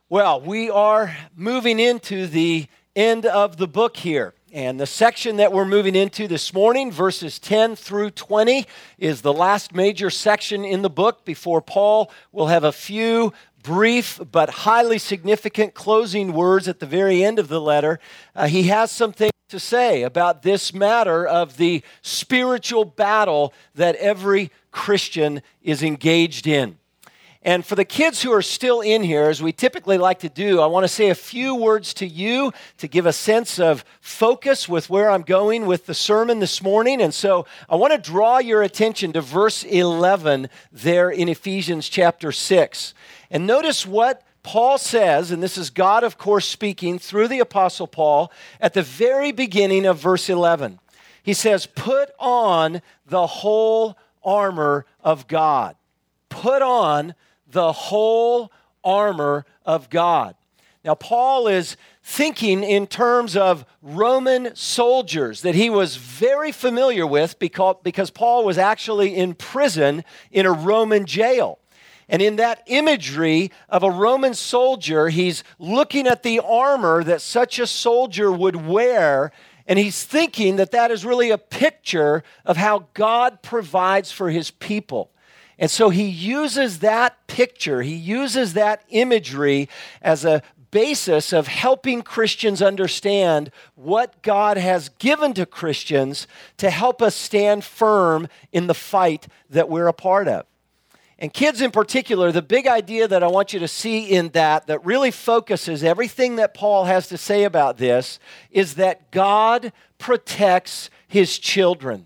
Well, we are moving into the end of the book here. And the section that we're moving into this morning, verses 10 through 20, is the last major section in the book before Paul will have a few brief but highly significant closing words at the very end of the letter. He has something to say about this matter of the spiritual battle that every Christian is engaged in. And for the kids who are still in here, as we typically like to do, I want to say a few words to you to give a sense of focus with where I'm going with the sermon this morning. And so I want to draw your attention to verse 11 there in Ephesians chapter 6. And notice what Paul says, and this is God, of course, speaking through the Apostle Paul at the very beginning of verse 11. He says, "Put on the whole armor of God." Put on the whole armor of God. Now, Paul is thinking in terms of Roman soldiers that he was very familiar with because Paul was actually in prison in a Roman jail. And in that imagery of a Roman soldier, he's looking at the armor that such a soldier would wear, and he's thinking that that is really a picture of how God provides for his people. And so he uses that picture, he uses that imagery as a basis of helping Christians understand what God has given to Christians to help us stand firm in the fight that we're a part of. And kids in particular, the big idea that I want you to see in that really focuses everything that Paul has to say about this is that God protects his children.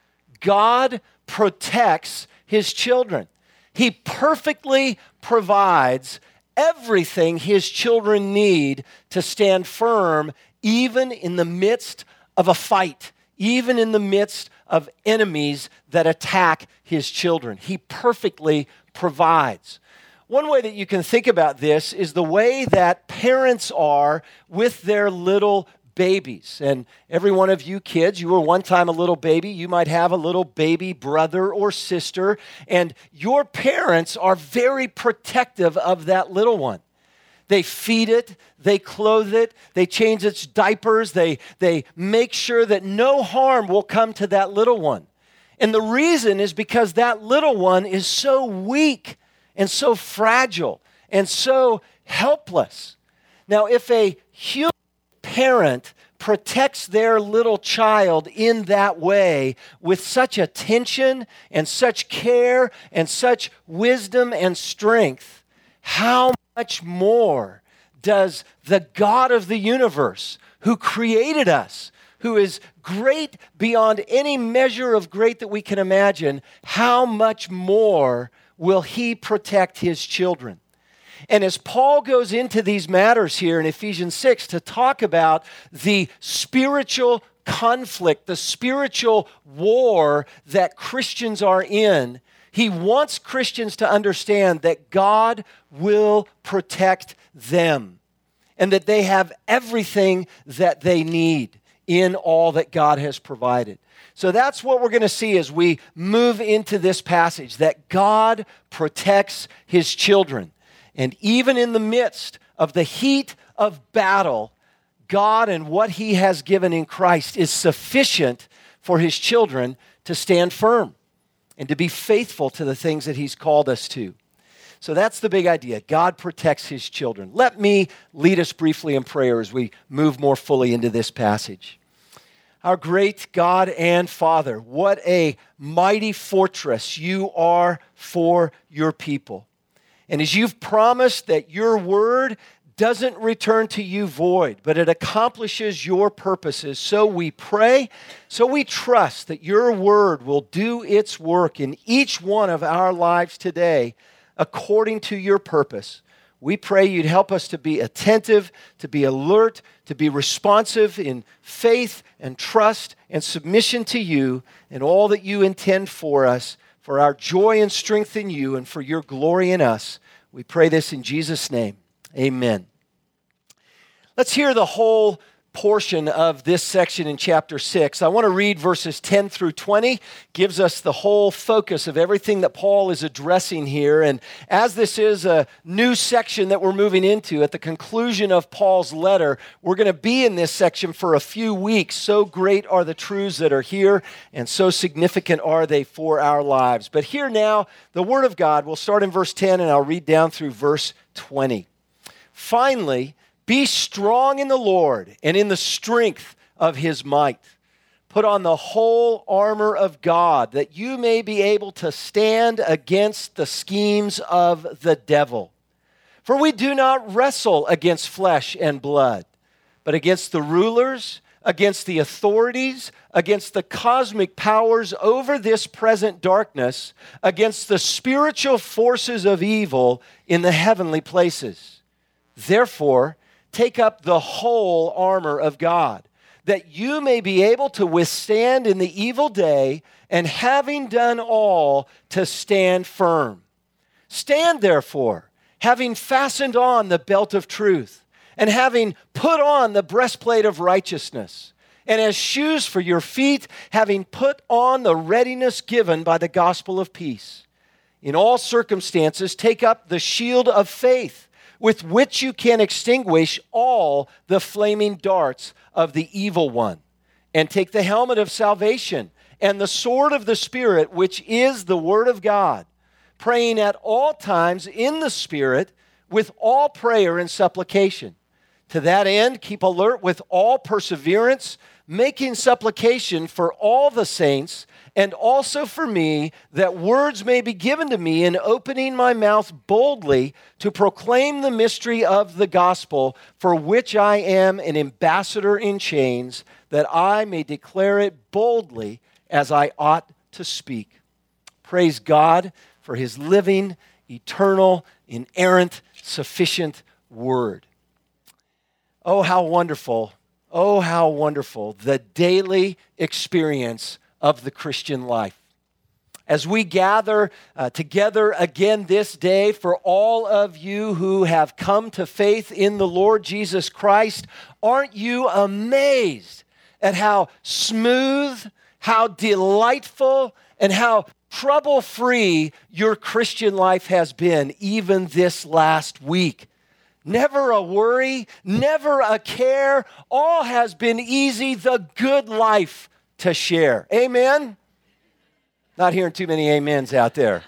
God protects his children. He perfectly provides everything his children need to stand firm, even in the midst of a fight, even in the midst of enemies that attack his children. He perfectly provides. One way that you can think about this is the way that parents are with their little babies. And every one of you kids, you were one time a little baby. You might have a little baby brother or sister, and your parents are very protective of that little one. They feed it, they clothe it, they change its diapers, they make sure that no harm will come to that little one. And the reason is because that little one is so weak and so fragile and so helpless. Now, if a human parent protects their little child in that way with such attention and such care and such wisdom and strength, how much more does the God of the universe, who created us, who is great beyond any measure of great that we can imagine, how much more will he protect his children? And as Paul goes into these matters here in Ephesians 6 to talk about the spiritual conflict, the spiritual war that Christians are in, he wants Christians to understand that God will protect them and that they have everything that they need in all that God has provided. So that's what we're going to see as we move into this passage, that God protects his children. And even in the midst of the heat of battle, God and what he has given in Christ is sufficient for his children to stand firm and to be faithful to the things that he's called us to. So that's the big idea. God protects his children. Let me lead us briefly in prayer as we move more fully into this passage. Our great God and Father, what a mighty fortress you are for your people. And as you've promised that your word doesn't return to you void, but it accomplishes your purposes, so we pray, so we trust that your word will do its work in each one of our lives today according to your purpose. We pray you'd help us to be attentive, to be alert, to be responsive in faith and trust and submission to you and all that you intend for us, for our joy and strength in you and for your glory in us. We pray this in Jesus' name. Amen. Let's hear the whole portion of this section in chapter 6. I want to read verses 10 through 20. Gives us the whole focus of everything that Paul is addressing here. And as this is a new section that we're moving into, at the conclusion of Paul's letter, we're going to be in this section for a few weeks. So great are the truths that are here, and so significant are they for our lives. But here now, the Word of God. We'll start in verse 10, and I'll read down through verse 20. Finally, be strong in the Lord and in the strength of his might. Put on the whole armor of God, that you may be able to stand against the schemes of the devil. For we do not wrestle against flesh and blood, but against the rulers, against the authorities, against the cosmic powers over this present darkness, against the spiritual forces of evil in the heavenly places. Therefore, take up the whole armor of God, that you may be able to withstand in the evil day, and having done all, to stand firm. Stand therefore, having fastened on the belt of truth, and having put on the breastplate of righteousness, and as shoes for your feet, having put on the readiness given by the gospel of peace. In all circumstances, take up the shield of faith, with which you can extinguish all the flaming darts of the evil one. And take the helmet of salvation and the sword of the Spirit, which is the word of God, praying at all times in the Spirit with all prayer and supplication. To that end, keep alert with all perseverance, making supplication for all the saints, and also for me, that words may be given to me in opening my mouth boldly to proclaim the mystery of the gospel, for which I am an ambassador in chains, that I may declare it boldly as I ought to speak. Praise God for his living, eternal, inerrant, sufficient word. Oh, how wonderful. Oh, how wonderful the daily experience of the Christian life. As we gather together again this day, for all of you who have come to faith in the Lord Jesus Christ, aren't you amazed at how smooth, how delightful, and how trouble-free your Christian life has been even this last week? Never a worry, never a care. All has been easy, the good life to share. Amen? Not hearing too many amens out there.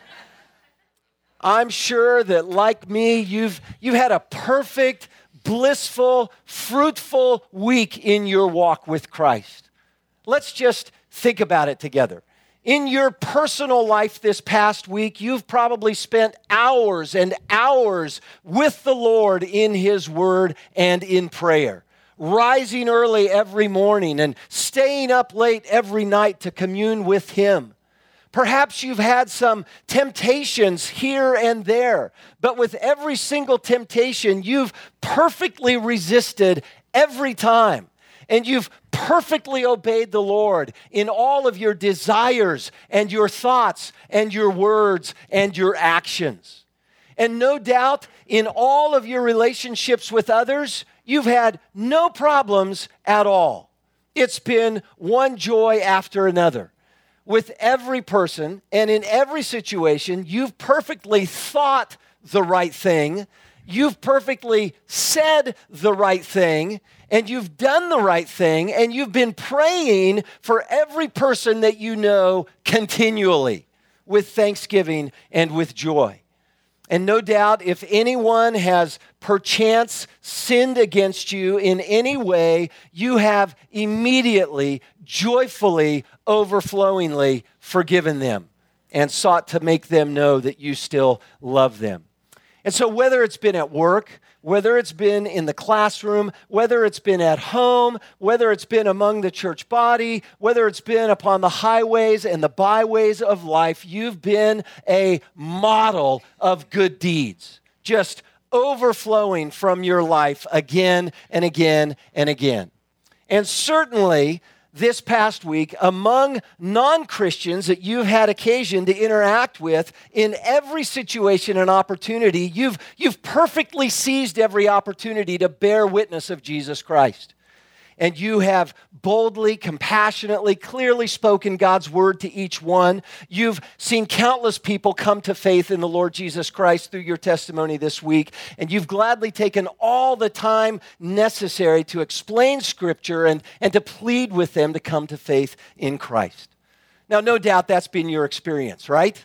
I'm sure that like me, you've had a perfect, blissful, fruitful week in your walk with Christ. Let's just think about it together. In your personal life this past week, you've probably spent hours and hours with the Lord in his word and in prayer, rising early every morning and staying up late every night to commune with him. Perhaps you've had some temptations here and there, but with every single temptation, you've perfectly resisted every time. And you've perfectly obeyed the Lord in all of your desires and your thoughts and your words and your actions. And no doubt in all of your relationships with others, you've had no problems at all. It's been one joy after another. With every person and in every situation, you've perfectly thought the right thing, you've perfectly said the right thing, and you've done the right thing, and you've been praying for every person that you know continually with thanksgiving and with joy. And no doubt, if anyone has perchance sinned against you in any way, you have immediately, joyfully, overflowingly forgiven them and sought to make them know that you still love them. And so whether it's been at work, whether it's been in the classroom, whether it's been at home, whether it's been among the church body, whether it's been upon the highways and the byways of life, you've been a model of good deeds, just overflowing from your life again and again and again. And certainly, this past week, among non-Christians that you've had occasion to interact with in every situation and opportunity, you've perfectly seized every opportunity to bear witness of Jesus Christ. and you have boldly, compassionately, clearly spoken God's word to each one. You've seen countless people come to faith in the Lord Jesus Christ through your testimony this week, and you've gladly taken all the time necessary to explain Scripture and to plead with them to come to faith in Christ. Now, no doubt that's been your experience, right?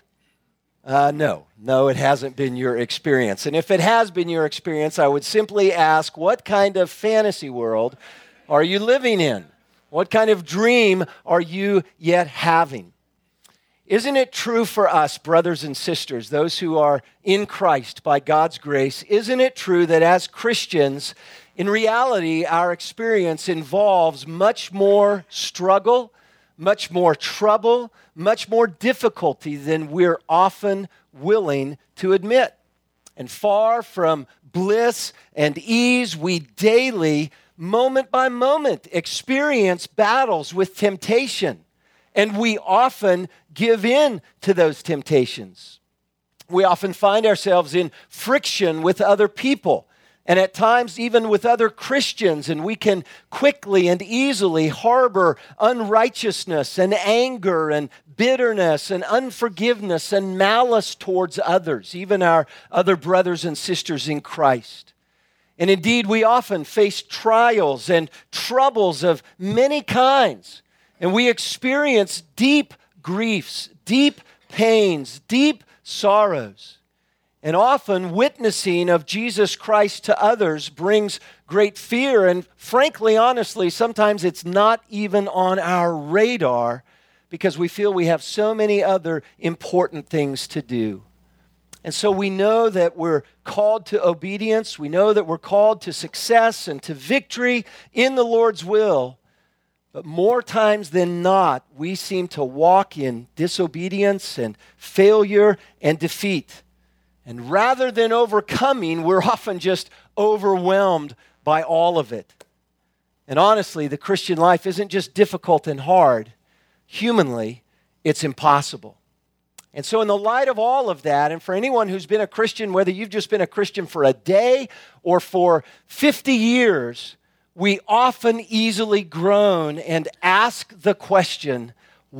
No, it hasn't been your experience. And if it has been your experience, I would simply ask, what kind of fantasy world are you living in? What kind of dream are you yet having? Isn't it true for us, brothers and sisters, those who are in Christ by God's grace, isn't it true that as Christians, in reality, our experience involves much more struggle, much more trouble, much more difficulty than we're often willing to admit? And far from bliss and ease, we daily, moment by moment, experience battles with temptation. And we often give in to those temptations. We often find ourselves in friction with other people, and at times even with other Christians, and we can quickly and easily harbor unrighteousness and anger and bitterness and unforgiveness and malice towards others, even our other brothers and sisters in Christ. And indeed, we often face trials and troubles of many kinds, and we experience deep griefs, deep pains, deep sorrows. And often witnessing of Jesus Christ to others brings great fear. And frankly, honestly, sometimes it's not even on our radar because we feel we have so many other important things to do. And so we know that we're called to obedience. We know that we're called to success and to victory in the Lord's will. But more times than not, we seem to walk in disobedience and failure and defeat. And rather than overcoming, we're often just overwhelmed by all of it. And honestly, the Christian life isn't just difficult and hard. Humanly, it's impossible. And so in the light of all of that, and for anyone who's been a Christian, whether you've just been a Christian for a day or for 50 years, we often easily groan and ask the question,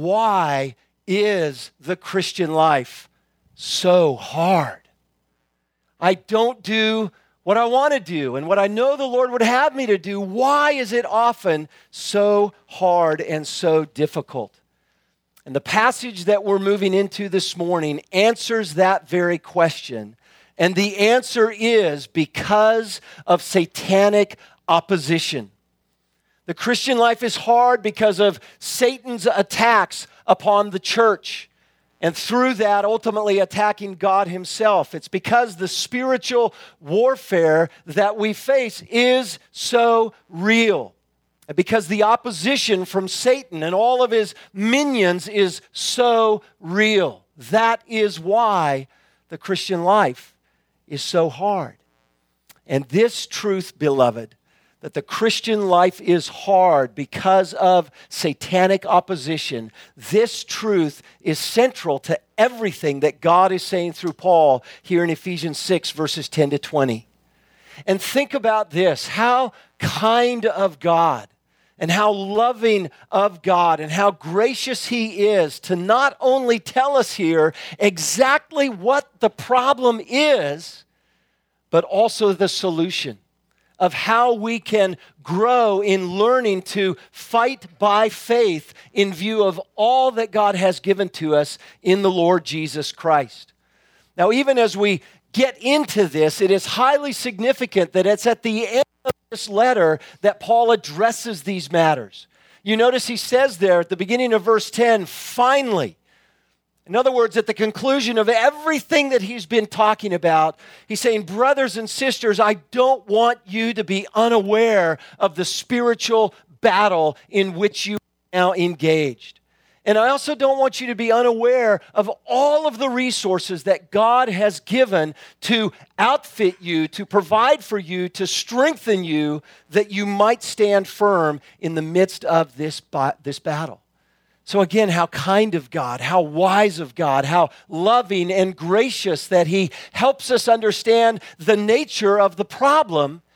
why is the Christian life so hard? I don't do what I want to do and what I know the Lord would have me to do. Why is it often so hard and so difficult? And the passage that we're moving into this morning answers that very question. And the answer is because of satanic opposition. The Christian life is hard because of Satan's attacks upon the church, and through that, ultimately attacking God himself. It's because the spiritual warfare that we face is so real. And because the opposition from Satan and all of his minions is so real. That is why the Christian life is so hard. And this truth, beloved, that the Christian life is hard because of satanic opposition, this truth is central to everything that God is saying through Paul here in Ephesians 6, verses 10 to 20. And think about this, how kind of God and how loving of God and how gracious He is to not only tell us here exactly what the problem is, but also the solution of how we can grow in learning to fight by faith in view of all that God has given to us in the Lord Jesus Christ. Now, even as we get into this, it is highly significant that it's at the end of this letter that Paul addresses these matters. You notice he says there at the beginning of verse 10, finally. In other words, at the conclusion of everything that he's been talking about, he's saying, brothers and sisters, I don't want you to be unaware of the spiritual battle in which you are now engaged. And I also don't want you to be unaware of all of the resources that God has given to outfit you, to provide for you, to strengthen you, that you might stand firm in the midst of this battle. So again, how kind of God, how wise of God, how loving and gracious that He helps us understand the nature of the problem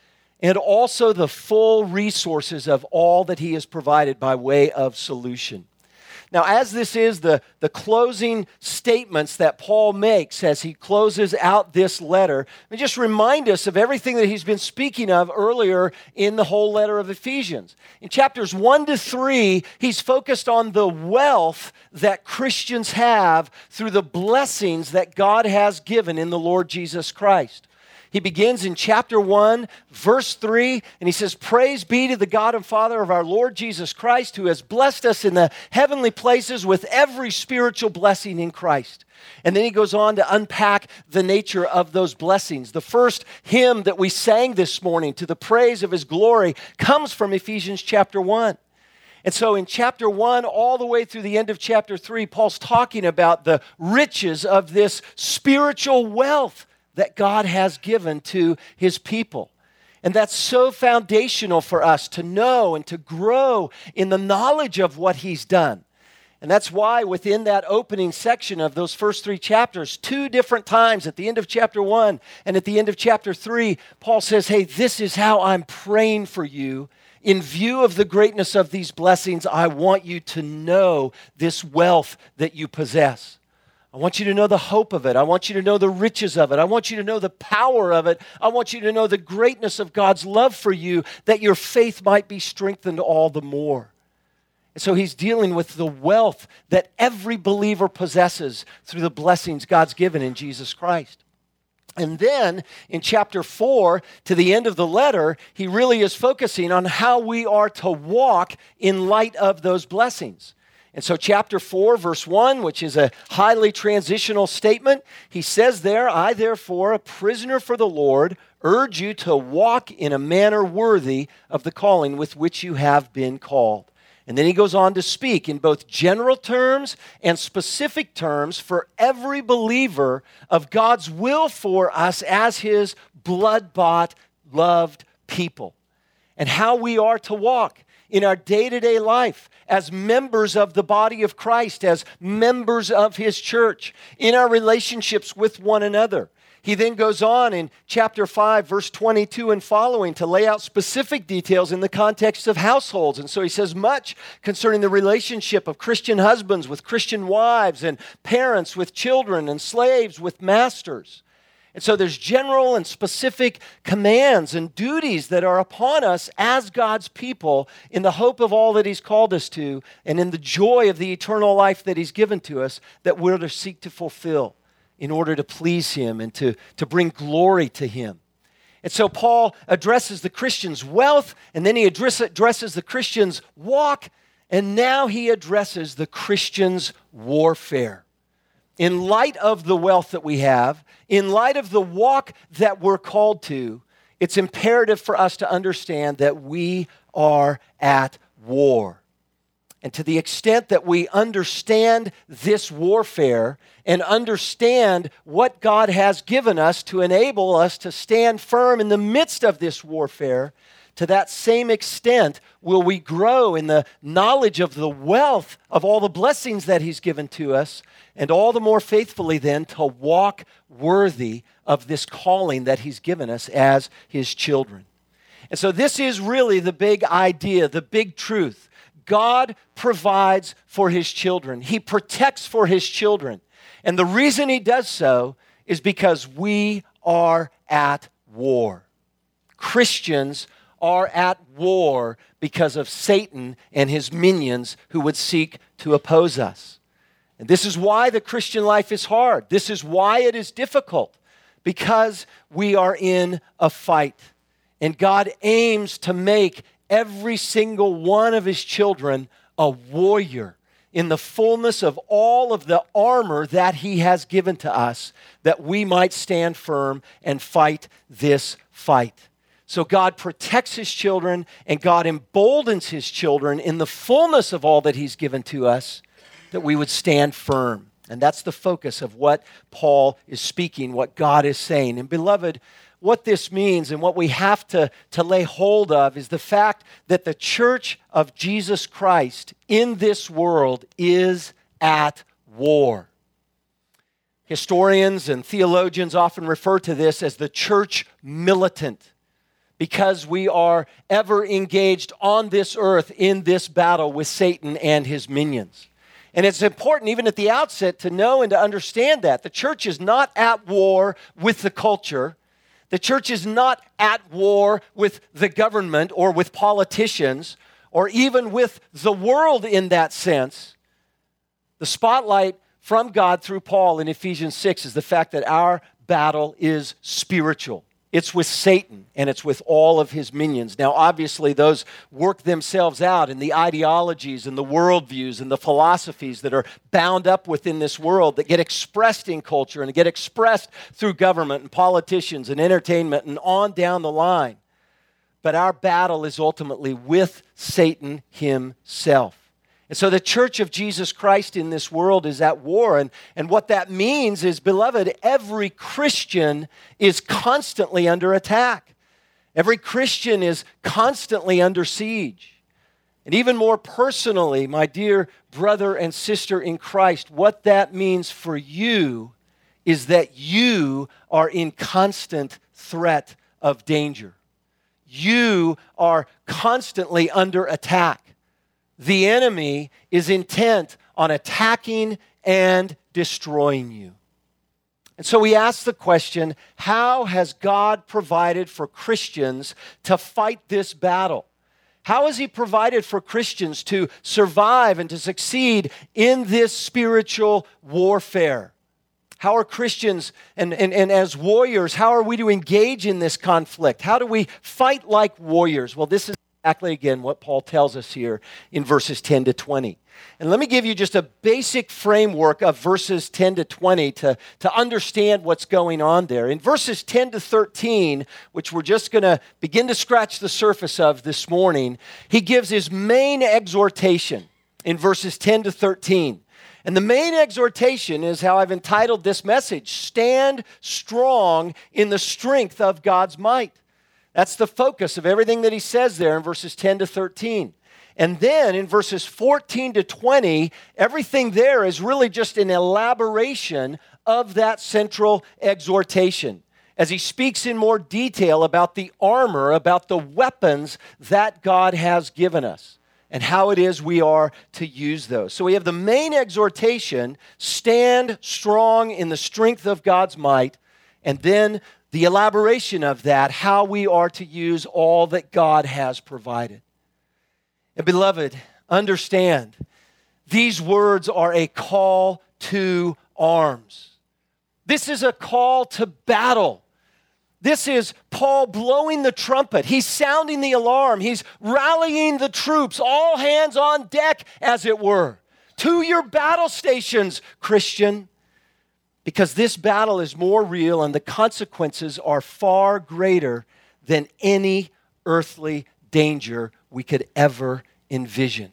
and also the full resources of all that he has provided by way of solution. Now, as this is the closing statements that Paul makes as he closes out this letter, let me just remind us of everything that he's been speaking of earlier in the whole letter of Ephesians. In chapters 1 to 3, he's focused on the wealth that Christians have through the blessings that God has given in the Lord Jesus Christ. He begins in chapter 1, verse 3, and he says, "Praise be to the God and Father of our Lord Jesus Christ, who has blessed us in the heavenly places with every spiritual blessing in Christ." And then he goes on to unpack the nature of those blessings. The first hymn that we sang this morning, "To the Praise of His Glory," comes from Ephesians chapter 1. And so in chapter 1, all the way through the end of chapter 3, Paul's talking about the riches of this spiritual wealth that God has given to his people. And that's so foundational for us to know and to grow in the knowledge of what he's done. And that's why within that opening section of those first 3 chapters, 2 different times at the end of chapter 1 and at the end of chapter 3, Paul says, "Hey, this is how I'm praying for you. In view of the greatness of these blessings, I want you to know this wealth that you possess. I want you to know the hope of it. I want you to know the riches of it. I want you to know the power of it. I want you to know the greatness of God's love for you, that your faith might be strengthened all the more." And so he's dealing with the wealth that every believer possesses through the blessings God's given in Jesus Christ. And then in chapter 4, to the end of the letter, he really is focusing on how we are to walk in light of those blessings. And so chapter 4, verse 1, which is a highly transitional statement, he says there, "I therefore, a prisoner for the Lord, urge you to walk in a manner worthy of the calling with which you have been called." And then he goes on to speak in both general terms and specific terms for every believer of God's will for us as his blood-bought, loved people, and how we are to walk in our day-to-day life as members of the body of Christ, as members of his church, in our relationships with one another. He then goes on in chapter 5, verse 22 and following to lay out specific details in the context of households. And so he says much concerning the relationship of Christian husbands with Christian wives, and parents with children, and slaves with masters. And so there's general and specific commands and duties that are upon us as God's people in the hope of all that he's called us to, and in the joy of the eternal life that he's given to us, that we're to seek to fulfill in order to please him and to bring glory to him. And so Paul addresses the Christian's wealth, and then he addresses the Christian's walk, and now he addresses the Christian's warfare. In light of the wealth that we have, in light of the walk that we're called to, it's imperative for us to understand that we are at war. And to the extent that we understand this warfare and understand what God has given us to enable us to stand firm in the midst of this warfare, to that same extent will we grow in the knowledge of the wealth of all the blessings that he's given to us, and all the more faithfully then to walk worthy of this calling that he's given us as his children. And so this is really the big idea, the big truth. God provides for his children. He protects for his children. And the reason he does so is because we are at war. Christians are at war because of Satan and his minions who would seek to oppose us. And this is why the Christian life is hard. This is why it is difficult, because we are in a fight. And God aims to make every single one of his children a warrior in the fullness of all of the armor that he has given to us, that we might stand firm and fight this fight. So God protects his children, and God emboldens his children in the fullness of all that he's given to us, that we would stand firm. And that's the focus of what Paul is speaking, what God is saying. And beloved, what this means and what we have to lay hold of is the fact that the church of Jesus Christ in this world is at war. Historians and theologians often refer to this as the church militant, because we are ever engaged on this earth in this battle with Satan and his minions. And it's important, even at the outset, to know and to understand that. The church is not at war with the culture. The church is not at war with the government or with politicians or even with the world in that sense. The spotlight from God through Paul in Ephesians 6 is the fact that our battle is spiritual. It's with Satan, and it's with all of his minions. Now, obviously, those work themselves out in the ideologies and the worldviews and the philosophies that are bound up within this world that get expressed in culture and get expressed through government and politicians and entertainment and on down the line. But our battle is ultimately with Satan himself. And so the church of Jesus Christ in this world is at war. And what that means is, beloved, every Christian is constantly under attack. Every Christian is constantly under siege. And even more personally, my dear brother and sister in Christ, what that means for you is that you are in constant threat of danger. You are constantly under attack. The enemy is intent on attacking and destroying you. And so we ask the question, how has God provided for Christians to fight this battle? How has He provided for Christians to survive and to succeed in this spiritual warfare? How are Christians and as warriors, how are we to engage in this conflict? How do we fight like warriors? Well, this is exactly, again, what Paul tells us here in verses 10 to 20. And let me give you just a basic framework of verses 10 to 20 to understand what's going on there. In verses 10 to 13, which we're just going to begin to scratch the surface of this morning, he gives his main exhortation in verses 10 to 13. And the main exhortation is how I've entitled this message, Stand Strong in the Strength of God's Might. That's the focus of everything that he says there in verses 10 to 13. And then in verses 14 to 20, everything there is really just an elaboration of that central exhortation, as he speaks in more detail about the armor, about the weapons that God has given us, and how it is we are to use those. So we have the main exhortation, stand strong in the strength of God's might, and then the elaboration of that, how we are to use all that God has provided. And beloved, understand, these words are a call to arms. This is a call to battle. This is Paul blowing the trumpet. He's sounding the alarm. He's rallying the troops, all hands on deck, as it were, to your battle stations, Christian. Because this battle is more real and the consequences are far greater than any earthly danger we could ever envision.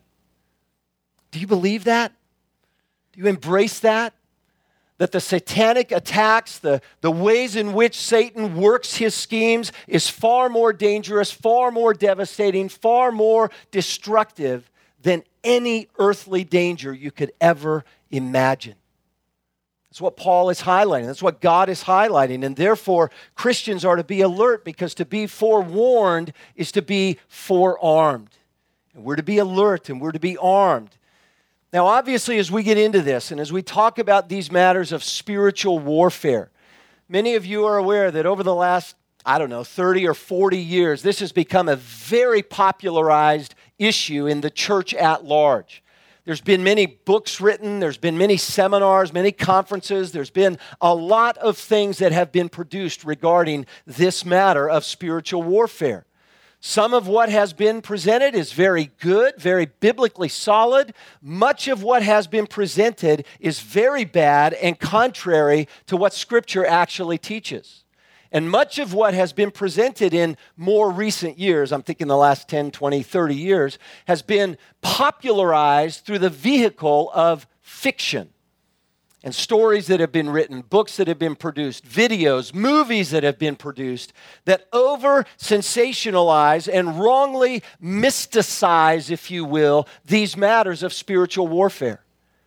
Do you believe that? Do you embrace that? That the satanic attacks, the ways in which Satan works his schemes is far more dangerous, far more devastating, far more destructive than any earthly danger you could ever imagine. That's what Paul is highlighting. That's what God is highlighting. And therefore, Christians are to be alert, because to be forewarned is to be forearmed. And we're to be alert and we're to be armed. Now, obviously, as we get into this and as we talk about these matters of spiritual warfare, many of you are aware that over the last, 30 or 40 years, this has become a very popularized issue in the church at large. There's been many books written, there's been many seminars, many conferences, there's been a lot of things that have been produced regarding this matter of spiritual warfare. Some of what has been presented is very good, very biblically solid. Much of what has been presented is very bad and contrary to what Scripture actually teaches. And much of what has been presented in more recent years, I'm thinking the last 10, 20, 30 years, has been popularized through the vehicle of fiction. And stories that have been written, books that have been produced, videos, movies that have been produced that over-sensationalize and wrongly mysticize, if you will, these matters of spiritual warfare.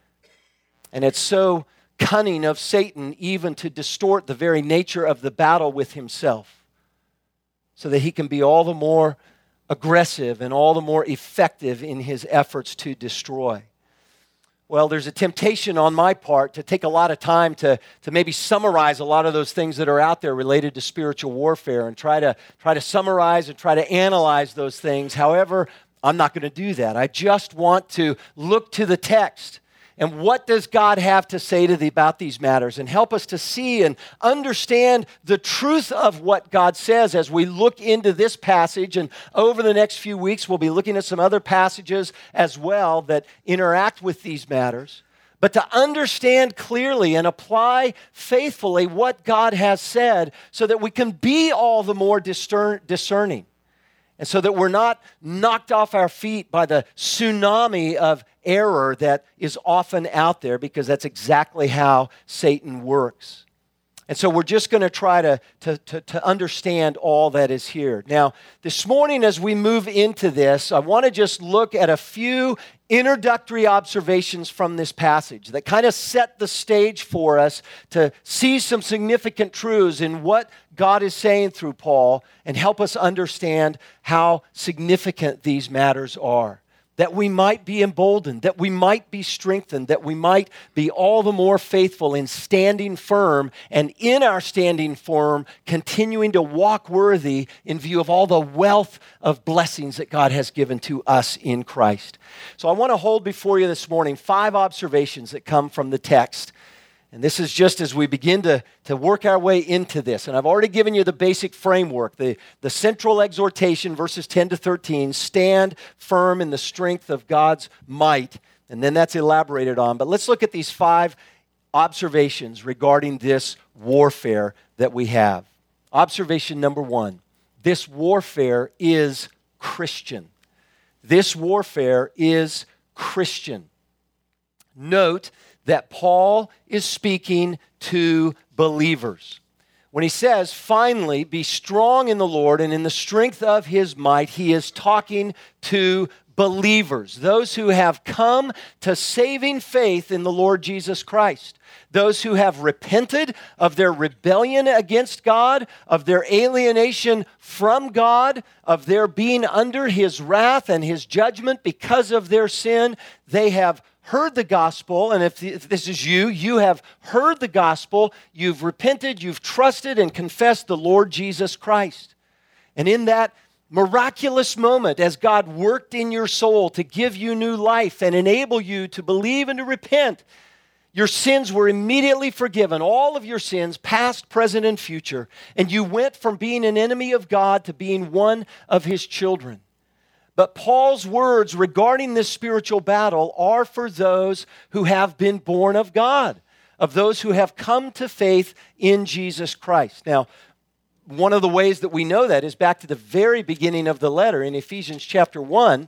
And it's so cunning of Satan even to distort the very nature of the battle with himself. so that he can be all the more aggressive and all the more effective in his efforts to destroy. Well, there's a temptation on my part to take a lot of time to maybe summarize a lot of those things that are out there related to spiritual warfare and try to summarize and try to analyze those things. However, I'm not going to do that. I just want to look to the text. And what does God have to say to thee about these matters? And help us to see and understand the truth of what God says as we look into this passage. And over the next few weeks, we'll be looking at some other passages as well that interact with these matters. But to understand clearly and apply faithfully what God has said so that we can be all the more discerning. And so that we're not knocked off our feet by the tsunami of error that is often out there, because that's exactly how Satan works. And so we're just going to try to understand all that is here. Now, this morning as we move into this, I want to just look at a few introductory observations from this passage that kind of set the stage for us to see some significant truths in what God is saying through Paul and help us understand how significant these matters are. That we might be emboldened, that we might be strengthened, that we might be all the more faithful in standing firm, and in our standing firm, continuing to walk worthy in view of all the wealth of blessings that God has given to us in Christ. So I want to hold before you this morning 5 observations that come from the text. And this is just as we begin to work our way into this. And I've already given you the basic framework, the central exhortation, verses 10 to 13, stand firm in the strength of God's might. And then that's elaborated on. But let's look at these 5 observations regarding this warfare that we have. Observation number 1, this warfare is Christian. This warfare is Christian. Note that Paul is speaking to believers. When he says, finally, be strong in the Lord and in the strength of his might, he is talking to believers, those who have come to saving faith in the Lord Jesus Christ, those who have repented of their rebellion against God, of their alienation from God, of their being under his wrath and his judgment because of their sin. They have heard the gospel, and if this is you, you have heard the gospel, you've repented, you've trusted and confessed the Lord Jesus Christ. And in that miraculous moment, as God worked in your soul to give you new life and enable you to believe and to repent, your sins were immediately forgiven, all of your sins, past, present, and future, and you went from being an enemy of God to being one of his children. But Paul's words regarding this spiritual battle are for those who have been born of God, of those who have come to faith in Jesus Christ. Now, one of the ways that we know that is back to the very beginning of the letter in Ephesians chapter 1,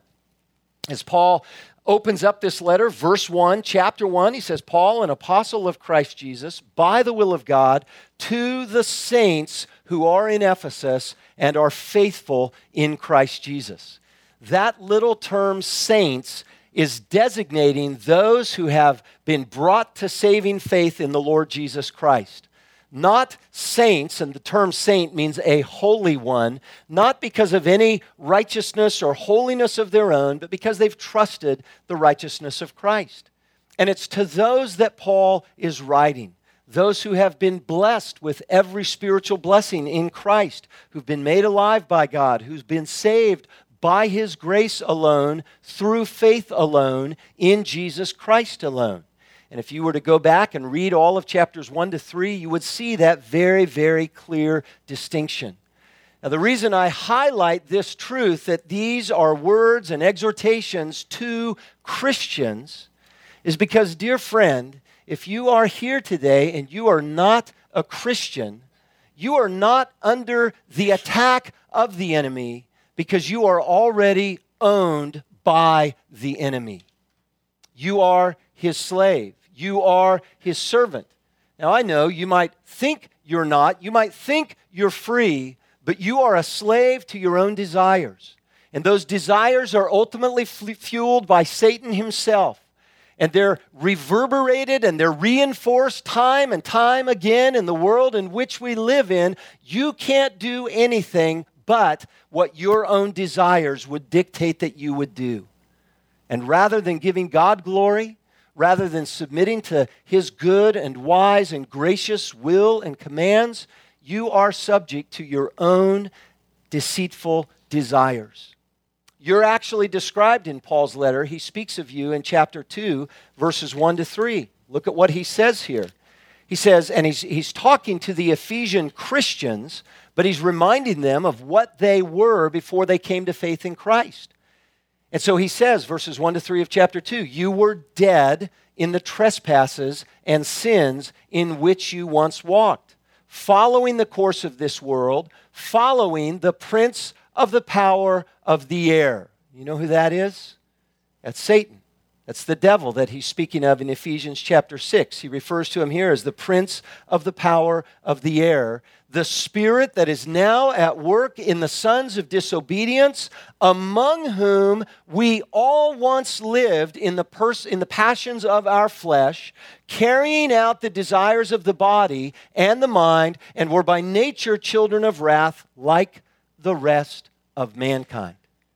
as Paul opens up this letter, verse 1, chapter 1, he says, Paul, an apostle of Christ Jesus, by the will of God, to the saints who are in Ephesus and are faithful in Christ Jesus. That little term saints is designating those who have been brought to saving faith in the Lord Jesus Christ. Not saints, and the term saint means a holy one, not because of any righteousness or holiness of their own, but because they've trusted the righteousness of Christ. And it's to those that Paul is writing, those who have been blessed with every spiritual blessing in Christ, who've been made alive by God, who've been saved by his grace alone, through faith alone, in Jesus Christ alone. And if you were to go back and read all of chapters 1 to 3, you would see that very, very clear distinction. Now, the reason I highlight this truth, that these are words and exhortations to Christians, is because, dear friend, if you are here today and you are not a Christian, you are not under the attack of the enemy, because you are already owned by the enemy. You are his slave. You are his servant. Now, I know you might think you're not. You might think you're free, but you are a slave to your own desires. And those desires are ultimately fueled by Satan himself. And they're reverberated and they're reinforced time and time again in the world in which we live in. You can't do anything but what your own desires would dictate that you would do. And rather than giving God glory, rather than submitting to His good and wise and gracious will and commands, you are subject to your own deceitful desires. You're actually described in Paul's letter. He speaks of you in chapter 2, verses 1 to 3. Look at what he says here. He says, and he's talking to the Ephesian Christians, but he's reminding them of what they were before they came to faith in Christ. And so he says, verses 1 to 3 of chapter 2, you were dead in the trespasses and sins in which you once walked, following the course of this world, following the prince of the power of the air. You know who that is? That's Satan. That's the devil that he's speaking of in Ephesians chapter 6. He refers to him here as the prince of the power of the air, the spirit that is now at work in the sons of disobedience, among whom we all once lived in the passions of our flesh, carrying out the desires of the body and the mind, and were by nature children of wrath like the rest of mankind.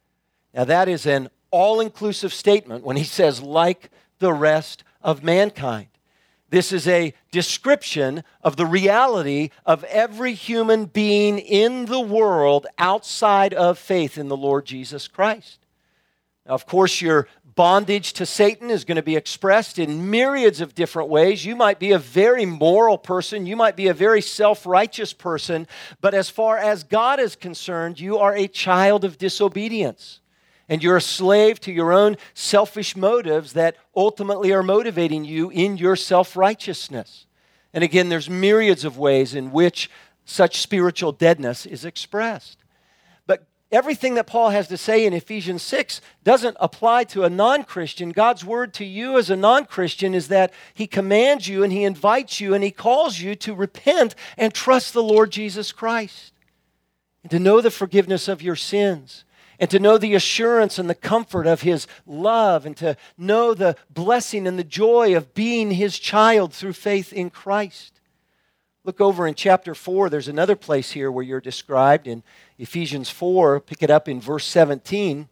Now that is an all-inclusive statement when he says, like the rest of mankind. This is a description of the reality of every human being in the world outside of faith in the Lord Jesus Christ. Now, of course, your bondage to Satan is going to be expressed in myriads of different ways. You might be a very moral person. You might be a very self-righteous person. But as far as God is concerned, you are a child of disobedience. And you're a slave to your own selfish motives that ultimately are motivating you in your self-righteousness. And again, there's myriads of ways in which such spiritual deadness is expressed. But everything that Paul has to say in Ephesians 6 doesn't apply to a non-Christian. God's word to you as a non-Christian is that He commands you and He invites you and He calls you to repent and trust the Lord Jesus Christ and to know the forgiveness of your sins, and to know the assurance and the comfort of His love, and to know the blessing and the joy of being His child through faith in Christ. Look over in chapter 4. There's another place here where you're described in Ephesians 4. Pick it up in verse 17.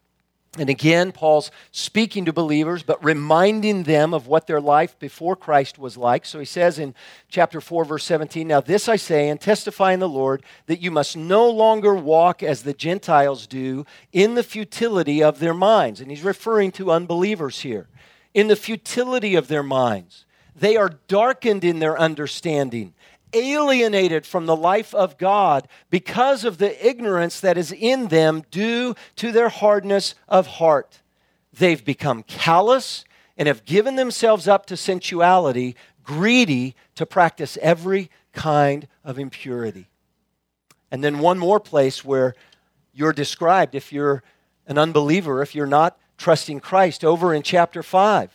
And again, Paul's speaking to believers, but reminding them of what their life before Christ was like. So he says in chapter 4, verse 17, now this I say and testify in the Lord, that you must no longer walk as the Gentiles do in the futility of their minds. And he's referring to unbelievers here. In the futility of their minds. They are darkened in their understanding, alienated from the life of God because of the ignorance that is in them due to their hardness of heart. They've become callous and have given themselves up to sensuality, greedy to practice every kind of impurity. And then one more place where you're described, if you're an unbeliever, if you're not trusting Christ, over in chapter 5.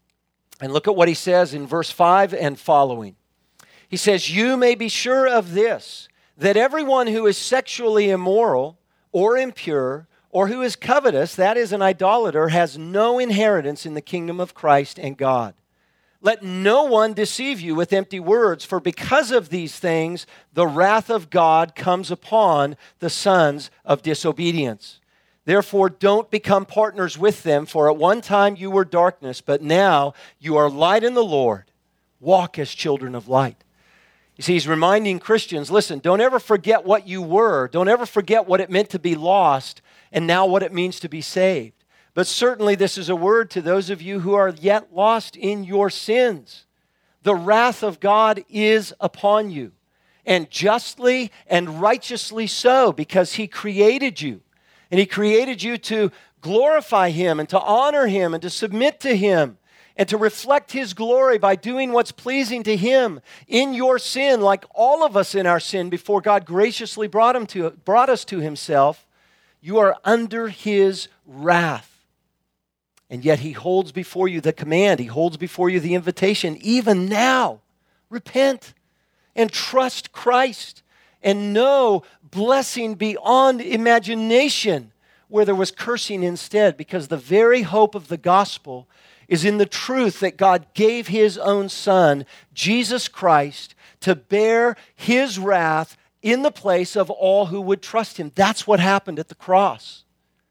And look at what he says in verse 5 and following. He says, you may be sure of this, that everyone who is sexually immoral or impure or who is covetous, that is an idolater, has no inheritance in the kingdom of Christ and God. Let no one deceive you with empty words, for because of these things, the wrath of God comes upon the sons of disobedience. Therefore, don't become partners with them, for at one time you were darkness, but now you are light in the Lord. Walk as children of light. You see, he's reminding Christians, listen, don't ever forget what you were. Don't ever forget what it meant to be lost and now what it means to be saved. But certainly this is a word to those of you who are yet lost in your sins. The wrath of God is upon you, and justly and righteously so, because He created you. And He created you to glorify Him and to honor Him and to submit to Him, and to reflect His glory by doing what's pleasing to Him in your sin, like all of us in our sin before God graciously brought us to Himself. You are under His wrath. And yet He holds before you the command. He holds before you the invitation. Even now, repent and trust Christ and know blessing beyond imagination where there was cursing instead, because the very hope of the gospel is in the truth that God gave His own Son, Jesus Christ, to bear His wrath in the place of all who would trust him. That's what happened at the cross.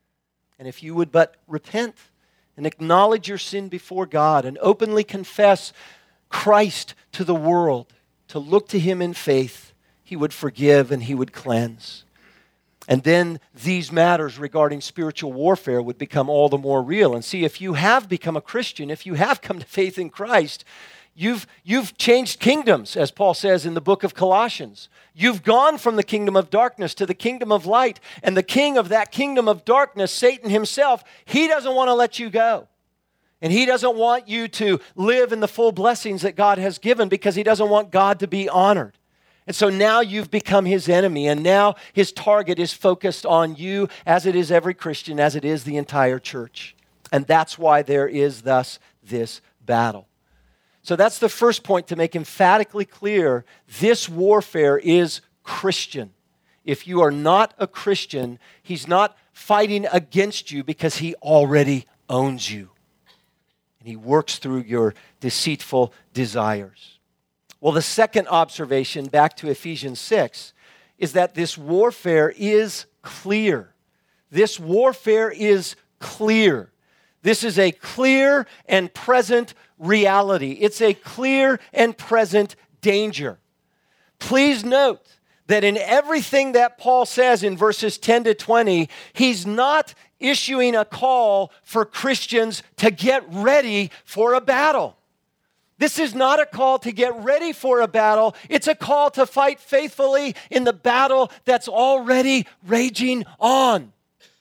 And if you would but repent and acknowledge your sin before God and openly confess Christ to the world, to look to him in faith, he would forgive and he would cleanse. And then these matters regarding spiritual warfare would become all the more real. And see, if you have become a Christian, if you have come to faith in Christ, you've changed kingdoms, as Paul says in the book of Colossians. You've gone from the kingdom of darkness to the kingdom of light. And the king of that kingdom of darkness, Satan himself, he doesn't want to let you go. And he doesn't want you to live in the full blessings that God has given because he doesn't want God to be honored. And so now you've become his enemy, and now his target is focused on you, as it is every Christian, as it is the entire church. And that's why there is thus this battle. So that's the first point to make emphatically clear. This warfare is Christian. If you are not a Christian, he's not fighting against you because he already owns you. And he works through your deceitful desires. Well, the second observation, back to Ephesians 6, is that this warfare is clear. This warfare is clear. This is a clear and present reality. It's a clear and present danger. Please note that in everything that Paul says in verses 10 to 20, he's not issuing a call for Christians to get ready for a battle. This is not a call to get ready for a battle. It's a call to fight faithfully in the battle that's already raging on.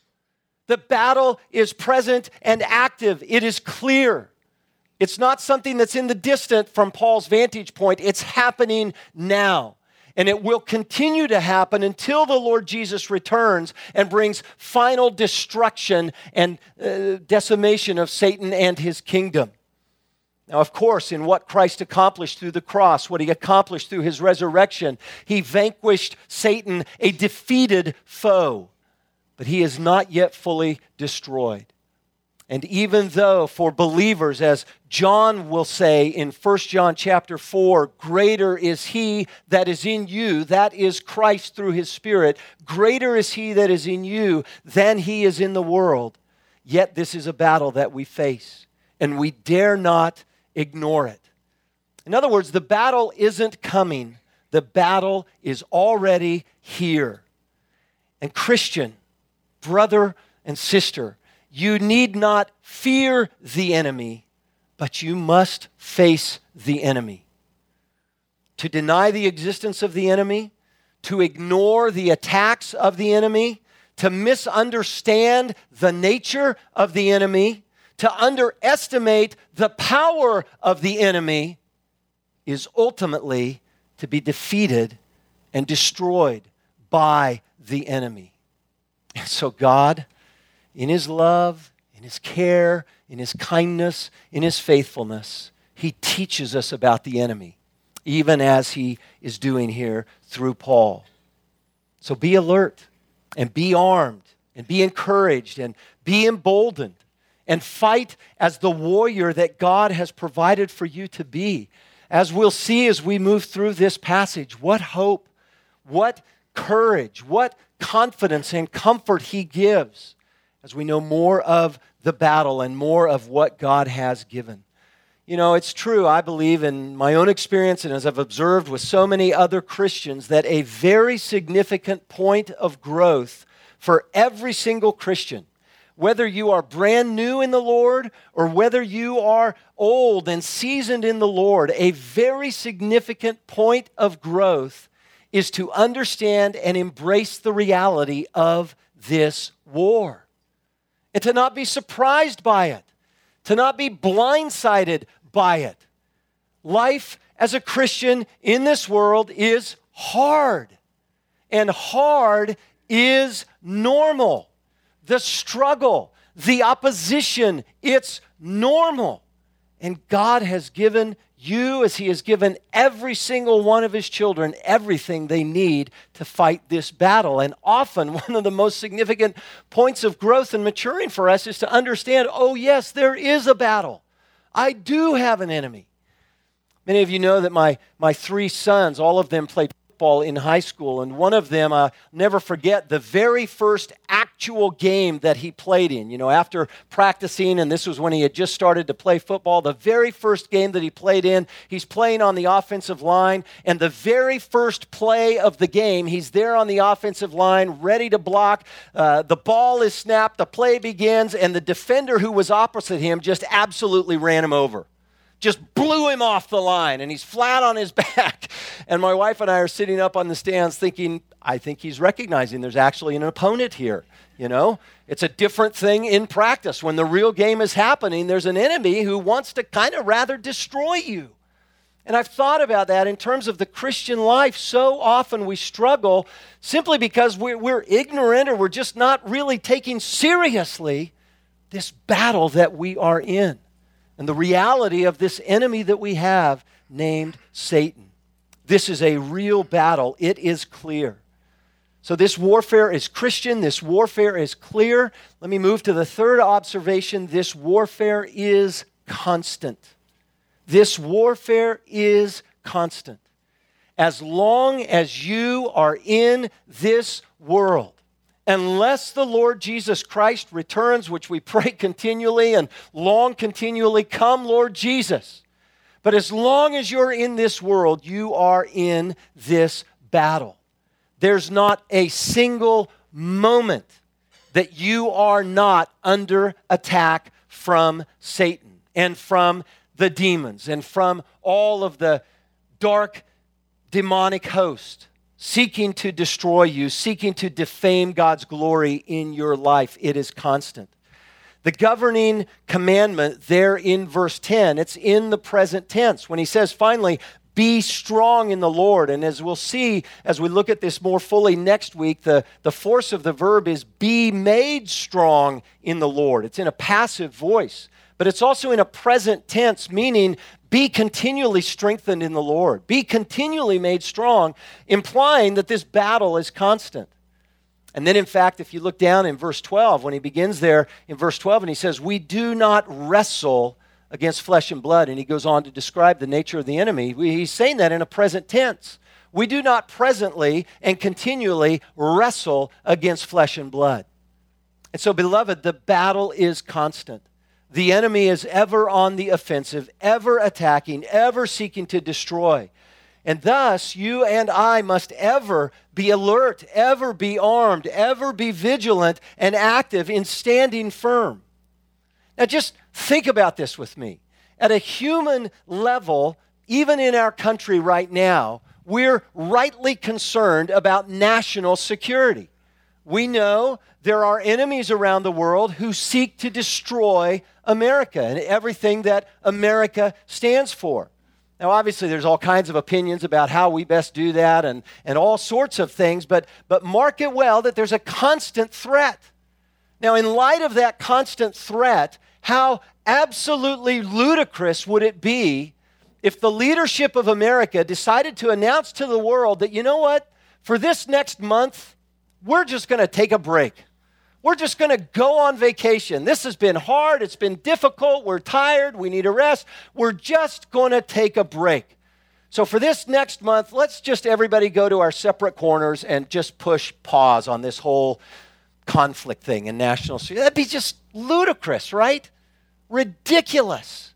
The battle is present and active. It is clear. It's not something that's in the distant from Paul's vantage point. It's happening now. And it will continue to happen until the Lord Jesus returns and brings final destruction and decimation of Satan and his kingdom. Now, of course, in what Christ accomplished through the cross, what he accomplished through his resurrection, he vanquished Satan, a defeated foe. But he is not yet fully destroyed. And even though for believers, as John will say in 1 John chapter 4, greater is he that is in you, that is Christ through his Spirit, greater is he that is in you than he is in the world. Yet this is a battle that we face, and we dare not ignore it. In other words, the battle isn't coming. The battle is already here. And Christian, brother and sister, you need not fear the enemy, but you must face the enemy. To deny the existence of the enemy, to ignore the attacks of the enemy, to misunderstand the nature of the enemy, to underestimate the power of the enemy is ultimately to be defeated and destroyed by the enemy. And so God, in his love, in his care, in his kindness, in his faithfulness, he teaches us about the enemy, even as he is doing here through Paul. So be alert and be armed and be encouraged and be emboldened and fight as the warrior that God has provided for you to be. As we'll see as we move through this passage, what hope, what courage, what confidence and comfort he gives as we know more of the battle and more of what God has given. You know, it's true, I believe, in my own experience and as I've observed with so many other Christians, that a very significant point of growth for every single Christian, whether you are brand new in the Lord or whether you are old and seasoned in the Lord, a very significant point of growth is to understand and embrace the reality of this war. And to not be surprised by it, to not be blindsided by it. Life as a Christian in this world is hard, and hard is normal. The struggle, the opposition, it's normal. And God has given you, as he has given every single one of his children, everything they need to fight this battle. And often one of the most significant points of growth and maturing for us is to understand, oh yes, there is a battle. I do have an enemy. Many of you know that my three sons, all of them played football in high school, and one of them, I'll never forget, the very first actual game that he played in. You know, after practicing, and this was when he had just started to play football, the very first game that he played in, he's playing on the offensive line, and the very first play of the game, he's there on the offensive line, ready to block. The ball is snapped, the play begins, and the defender who was opposite him just absolutely ran him over. Just blew him off the line, and he's flat on his back. And my wife and I are sitting up on the stands thinking, I think he's recognizing there's actually an opponent here. You know, it's a different thing in practice. When the real game is happening, there's an enemy who wants to kind of rather destroy you. And I've thought about that in terms of the Christian life. So often we struggle simply because we're ignorant, or we're just not really taking seriously this battle that we are in, and the reality of this enemy that we have named Satan. This is a real battle. It is clear. So this warfare is Christian. This warfare is clear. Let me move to the third observation. This warfare is constant. This warfare is constant. As long as you are in this world, unless the Lord Jesus Christ returns, which we pray continually and long continually, come Lord Jesus. But as long as you're in this world, you are in this battle. There's not a single moment that you are not under attack from Satan and from the demons and from all of the dark demonic host seeking to destroy you, seeking to defame God's glory in your life. It is constant. The governing commandment there in verse 10, it's in the present tense. When he says, finally, be strong in the Lord. And as we'll see, as we look at this more fully next week, the force of the verb is be made strong in the Lord. It's in a passive voice, but it's also in a present tense, meaning be continually strengthened in the Lord. Be continually made strong, implying that this battle is constant. And then, in fact, if you look down in verse 12, when he begins there in verse 12, and he says, we do not wrestle against flesh and blood, and he goes on to describe the nature of the enemy. He's saying that in a present tense. We do not presently and continually wrestle against flesh and blood. And so, beloved, the battle is constant. The enemy is ever on the offensive, ever attacking, ever seeking to destroy. And thus, you and I must ever be alert, ever be armed, ever be vigilant and active in standing firm. Now, just think about this with me. At a human level, even in our country right now, we're rightly concerned about national security. We know there are enemies around the world who seek to destroy America and everything that America stands for. Now, obviously, there's all kinds of opinions about how we best do that and all sorts of things, but mark it well that there's a constant threat. Now, in light of that constant threat, how absolutely ludicrous would it be if the leadership of America decided to announce to the world that, you know what, for this next month, we're just going to take a break. We're just going to go on vacation. This has been hard. It's been difficult. We're tired. We need a rest. We're just going to take a break. So for this next month, let's just everybody go to our separate corners and just push pause on this whole conflict thing in national security. That'd be just ludicrous, right? Ridiculous.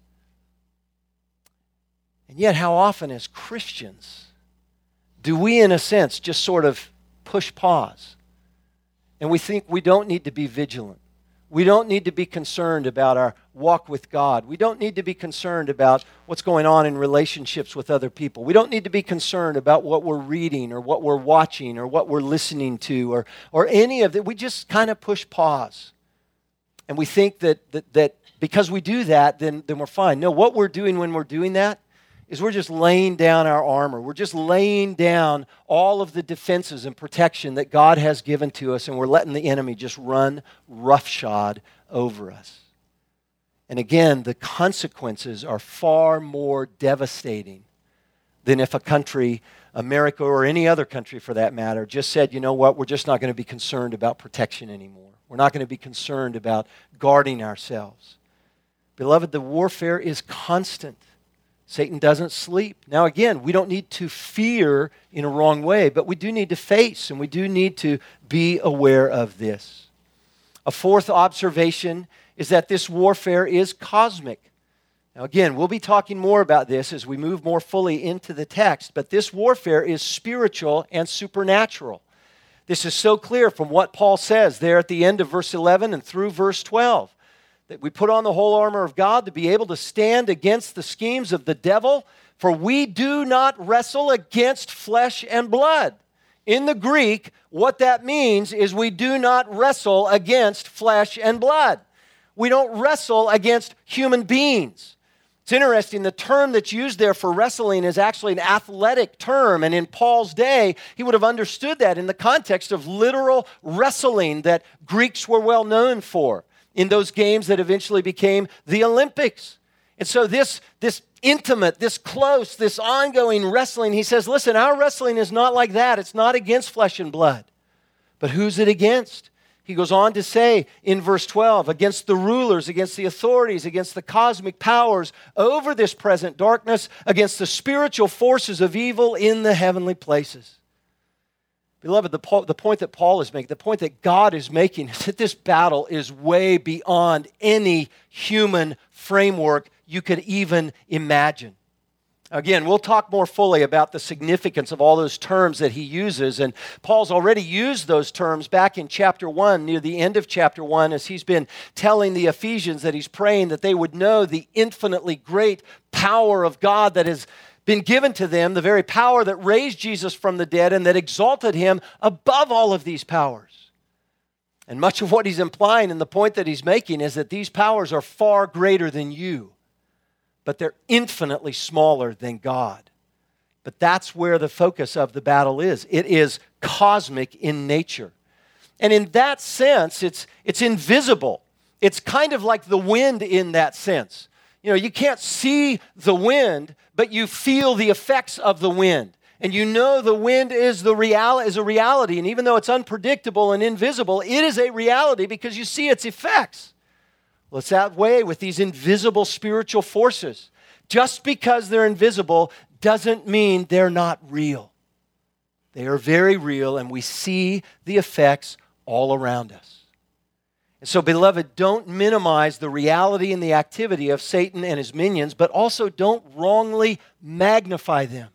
And yet, how often as Christians do we, in a sense, just sort of push pause? And we think we don't need to be vigilant. We don't need to be concerned about our walk with God. We don't need to be concerned about what's going on in relationships with other people. We don't need to be concerned about what we're reading or what we're watching or what we're listening to or any of that. We just kind of push pause. And we think that because we do that, then we're fine. No, what we're doing when we're doing that is we're just laying down our armor. We're just laying down all of the defenses and protection that God has given to us, and we're letting the enemy just run roughshod over us. And again, the consequences are far more devastating than if a country, America or any other country for that matter, just said, you know what, we're just not going to be concerned about protection anymore. We're not going to be concerned about guarding ourselves. Beloved, the warfare is constant. Satan doesn't sleep. Now again, we don't need to fear in a wrong way, but we do need to face and we do need to be aware of this. A fourth observation is that this warfare is cosmic. Now again, we'll be talking more about this as we move more fully into the text, but this warfare is spiritual and supernatural. This is so clear from what Paul says there at the end of verse 11 and through verse 12. That we put on the whole armor of God to be able to stand against the schemes of the devil, for we do not wrestle against flesh and blood. In the Greek, what that means is we do not wrestle against flesh and blood. We don't wrestle against human beings. It's interesting, the term that's used there for wrestling is actually an athletic term, and in Paul's day, he would have understood that in the context of literal wrestling that Greeks were well known for in those games that eventually became the Olympics. And so this intimate, this close, this ongoing wrestling, he says, listen, our wrestling is not like that. It's not against flesh and blood. But who's it against? He goes on to say in verse 12, against the rulers, against the authorities, against the cosmic powers over this present darkness, against the spiritual forces of evil in the heavenly places. Beloved, the point that Paul is making, the point that God is making is that this battle is way beyond any human framework you could even imagine. Again, we'll talk more fully about the significance of all those terms that he uses, and Paul's already used those terms back in chapter 1, near the end of chapter 1, as he's been telling the Ephesians that he's praying that they would know the infinitely great power of God that is been given to them, the very power that raised Jesus from the dead and that exalted him above all of these powers. And much of what he's implying and the point that he's making is that these powers are far greater than you, but they're infinitely smaller than God. But that's where the focus of the battle is. It is cosmic in nature. And in that sense, it's invisible. It's kind of like the wind in that sense. You know, you can't see the wind, but you feel the effects of the wind. And you know the wind is a reality. And even though it's unpredictable and invisible, it is a reality because you see its effects. Well, it's that way with these invisible spiritual forces. Just because they're invisible doesn't mean they're not real. They are very real, and we see the effects all around us. And so, beloved, don't minimize the reality and the activity of Satan and his minions, but also don't wrongly magnify them.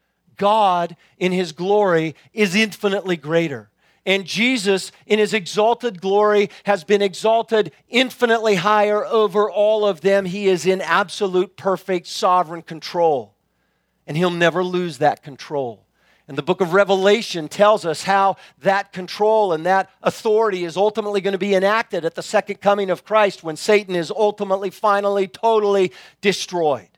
God, in his glory, is infinitely greater. And Jesus, in his exalted glory, has been exalted infinitely higher over all of them. He is in absolute, perfect, sovereign control. And he'll never lose that control. And the book of Revelation tells us how that control and that authority is ultimately going to be enacted at the second coming of Christ when Satan is ultimately, finally, totally destroyed.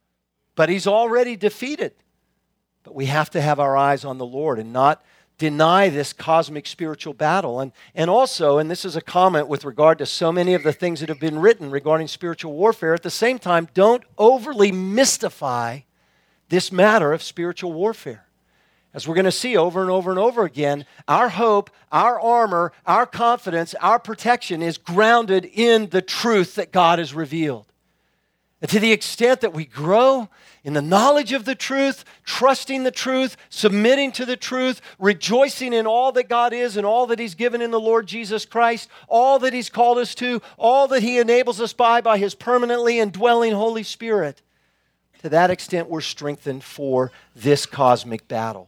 But he's already defeated. But we have to have our eyes on the Lord and not deny this cosmic spiritual battle. And also, and this is a comment with regard to so many of the things that have been written regarding spiritual warfare, at the same time, don't overly mystify this matter of spiritual warfare. As we're going to see over and over and over again, our hope, our armor, our confidence, our protection is grounded in the truth that God has revealed. And to the extent that we grow in the knowledge of the truth, trusting the truth, submitting to the truth, rejoicing in all that God is and all that he's given in the Lord Jesus Christ, all that he's called us to, all that he enables us by his permanently indwelling Holy Spirit, to that extent we're strengthened for this cosmic battle.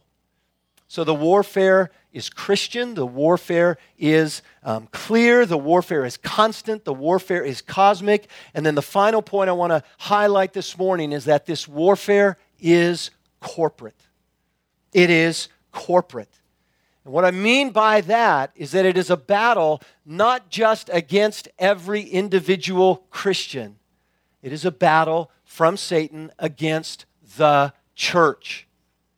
So the warfare is Christian, the warfare is clear, the warfare is constant, the warfare is cosmic. And then the final point I want to highlight this morning is that this warfare is corporate. It is corporate. And what I mean by that is that it is a battle not just against every individual Christian. It is a battle from Satan against the church.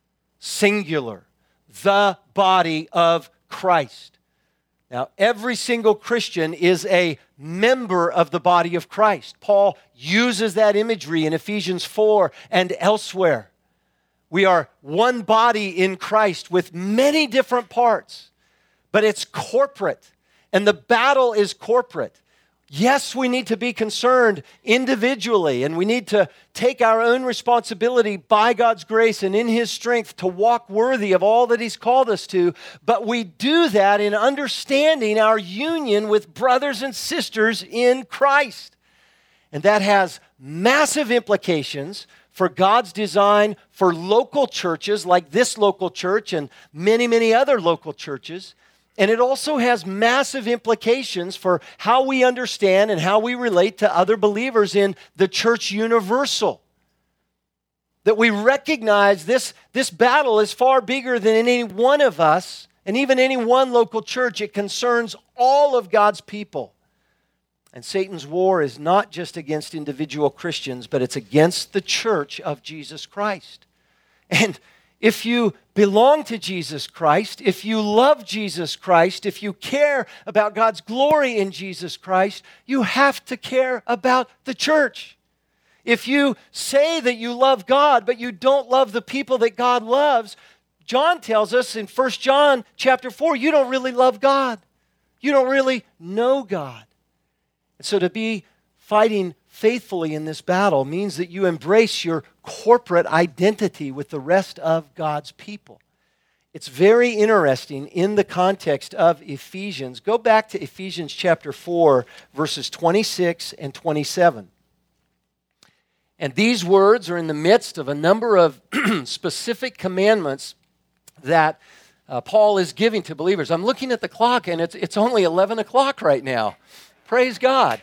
Singular. The body of Christ. Now, every single Christian is a member of the body of Christ. Paul uses that imagery in Ephesians 4 and elsewhere. We are one body in Christ with many different parts, but it's corporate, and the battle is corporate. Yes, we need to be concerned individually, and we need to take our own responsibility by God's grace and in His strength to walk worthy of all that He's called us to. But we do that in understanding our union with brothers and sisters in Christ. And that has massive implications for God's design for local churches like this local church and many, many other local churches. And it also has massive implications for how we understand and how we relate to other believers in the church universal. That we recognize this battle is far bigger than any one of us and even any one local church. It concerns all of God's people. And Satan's war is not just against individual Christians, but it's against the church of Jesus Christ. And if you belong to Jesus Christ, if you love Jesus Christ, if you care about God's glory in Jesus Christ, you have to care about the church. If you say that you love God, but you don't love the people that God loves, John tells us in 1 John chapter 4, you don't really love God. You don't really know God. And so to be fighting faithfully in this battle means that you embrace your corporate identity with the rest of God's people. It's very interesting in the context of Ephesians. Go back to Ephesians chapter 4, verses 26 and 27. And these words are in the midst of a number of specific commandments that Paul is giving to believers. I'm looking at the clock, and it's only 11 o'clock right now. Praise God.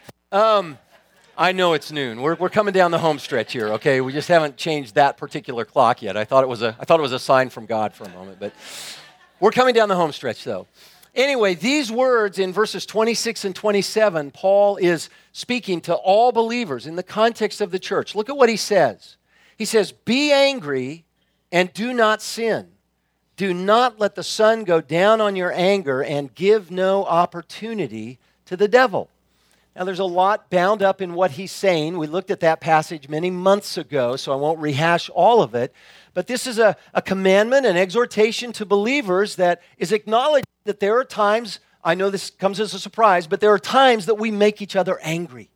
I know it's noon. We're coming down the home stretch here, okay? We just haven't changed that particular clock yet. I thought it was a sign from God for a moment, but we're coming down the home stretch, though. Anyway, these words in verses 26 and 27, Paul is speaking to all believers in the context of the church. Look at what he says. He says, "Be angry and do not sin. Do not let the sun go down on your anger and give no opportunity to the devil." Now, there's a lot bound up in what he's saying. We looked at that passage many months ago, so I won't rehash all of it. But this is a commandment, an exhortation to believers that is acknowledging that there are times, I know this comes as a surprise, but there are times that we make each other angry.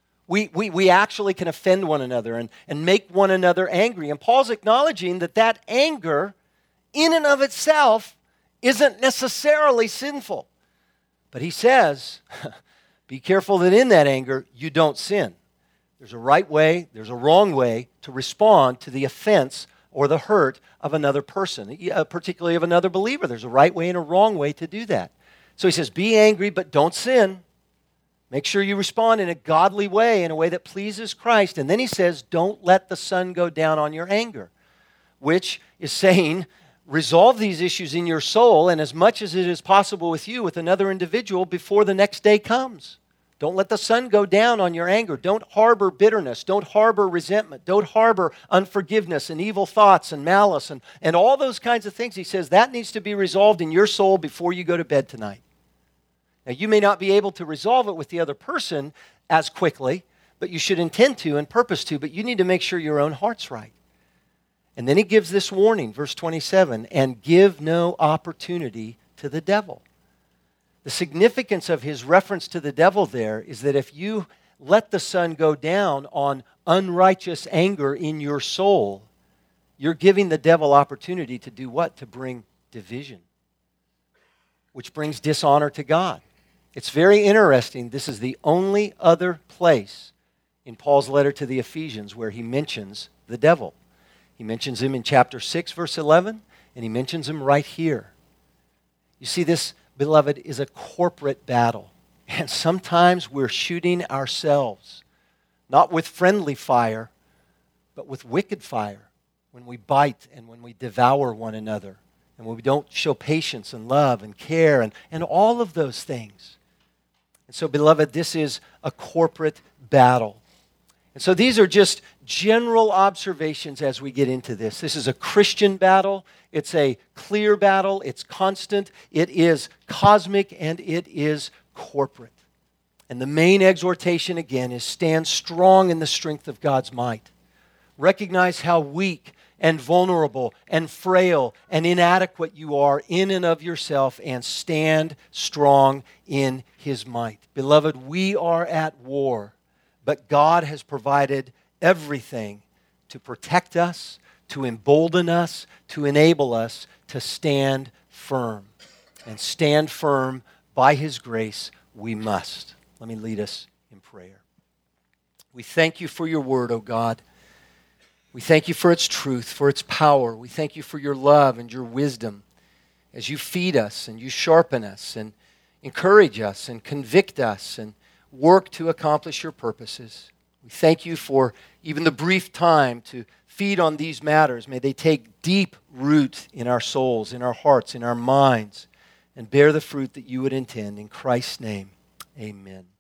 We actually can offend one another and make one another angry. And Paul's acknowledging that anger, in and of itself, isn't necessarily sinful. But he says, be careful that in that anger, you don't sin. There's a right way, there's a wrong way to respond to the offense or the hurt of another person, particularly of another believer. There's a right way and a wrong way to do that. So he says, be angry, but don't sin. Make sure you respond in a godly way, in a way that pleases Christ. And then he says, don't let the sun go down on your anger, which is saying, resolve these issues in your soul, and as much as it is possible with you, with another individual, before the next day comes. Don't let the sun go down on your anger. Don't harbor bitterness. Don't harbor resentment. Don't harbor unforgiveness and evil thoughts and malice and all those kinds of things. He says that needs to be resolved in your soul before you go to bed tonight. Now, you may not be able to resolve it with the other person as quickly, but you should intend to and purpose to, but you need to make sure your own heart's right. And then he gives this warning, verse 27, and give no opportunity to the devil. The significance of his reference to the devil there is that if you let the sun go down on unrighteous anger in your soul, you're giving the devil opportunity to do what? To bring division, which brings dishonor to God. It's very interesting. This is the only other place in Paul's letter to the Ephesians where he mentions the devil. He mentions him in chapter 6, verse 11, and he mentions him right here. You see, this, beloved, is a corporate battle. And sometimes we're shooting ourselves, not with friendly fire, but with wicked fire, when we bite and when we devour one another, and when we don't show patience and love and care and all of those things. And so, beloved, this is a corporate battle. And so these are just general observations as we get into this. This is a Christian battle. It's a clear battle. It's constant. It is cosmic, and it is corporate. And the main exhortation, again, is stand strong in the strength of God's might. Recognize how weak and vulnerable and frail and inadequate you are in and of yourself, and stand strong in His might. Beloved, we are at war, but God has provided everything to protect us, to embolden us, to enable us to stand firm. And stand firm by His grace we must. Let me lead us in prayer. We thank You for Your word, O God. We thank You for its truth, for its power. We thank You for Your love and Your wisdom as You feed us and You sharpen us and encourage us and convict us and work to accomplish Your purposes. We thank You for even the brief time to feed on these matters. May they take deep root in our souls, in our hearts, in our minds, and bear the fruit that You would intend. In Christ's name, amen.